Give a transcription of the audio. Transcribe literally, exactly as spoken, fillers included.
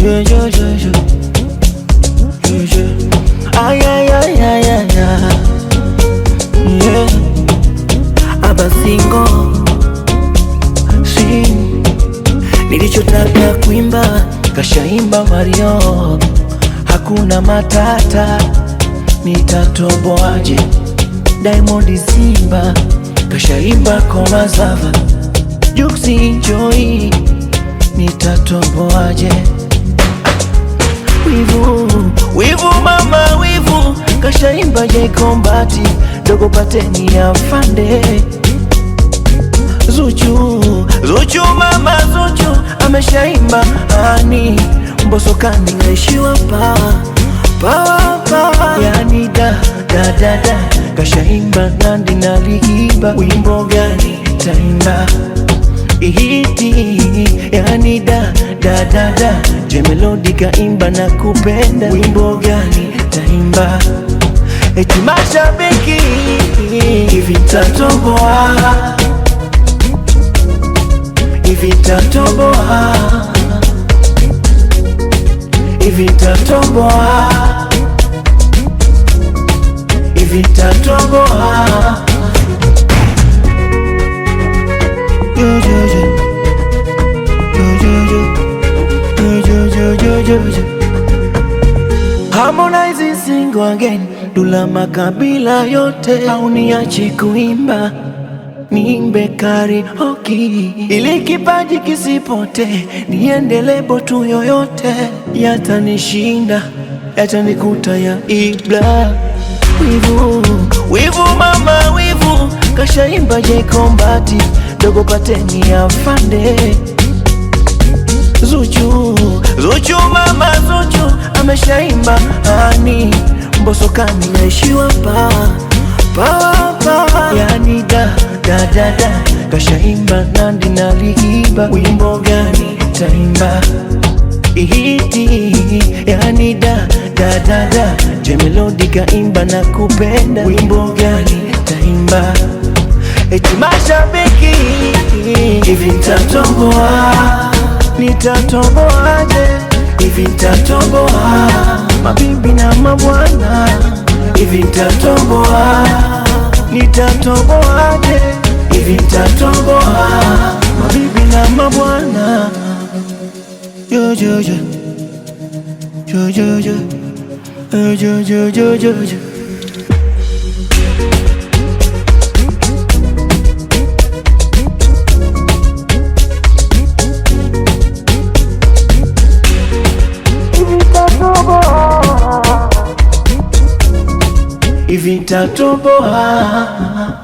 Yeah, yeah, yeah, yeah. Yeah, yeah. Ay, ay, ay, ay, ay, ay. Yeah. Aba singo sing. Nilichotaka kuimba kashaimba Mario, hakuna matata, nitatoboaje? Diamond Simba kashaimba Koma Zava, Juksi Joy, nitatoboaje? Wivu, wivu mama wivu, kashaimba J Kombati, Dogo Pateni Afande. Zuchu, Zuchu mama Zuchu, ameshaimba Ani, Mbosso Kani kaishiwa pa pa pa. Yani da da da da, kashaimba Nandi na Liiba. Wimbo gani taimba ihiti? Yani da da da da, J Melody kaimba na kupenda. Wimbo gani taimba? Eti mashabiki hivi tatoboa, hivi tatoboa, hivi tatoboa, hivi tatoboa. Yo yo yo, yo yo yo, yo yo yo yo. Harmonize sing again, Dula makabila yote, au niache kuimba niimbe karaoke, ili kipaji kisipote, niende lebo tu yoyote. Yatanishinda, yatanikuta ya ibla. Wivu, wivu mama wivu, kashaimba J Kombati, Dogo Pateni Afande. Zuchu, Zuchu mama Zuchu, ameshaimba Ani, Mbosso Kani naishiwa pa pa pa. Yani da da da da, kashaimba Nandi na Liiba. Wimbo gani taimba ihiti? Yani da da da da, J Melody kaimba na kupenda. Wimbo gani taimba? Eti mashabiki hivi nitatoboa, nitatoboaje? Hivi nitatoboa, mabibi na mabwana, hivi nitatoboa, nitatoboaje? Hivi nitatoboa, mabibi na mabwana. Yo yo yo, yo yo yo, yo yo yo yo yo. Hivi nitatoboa.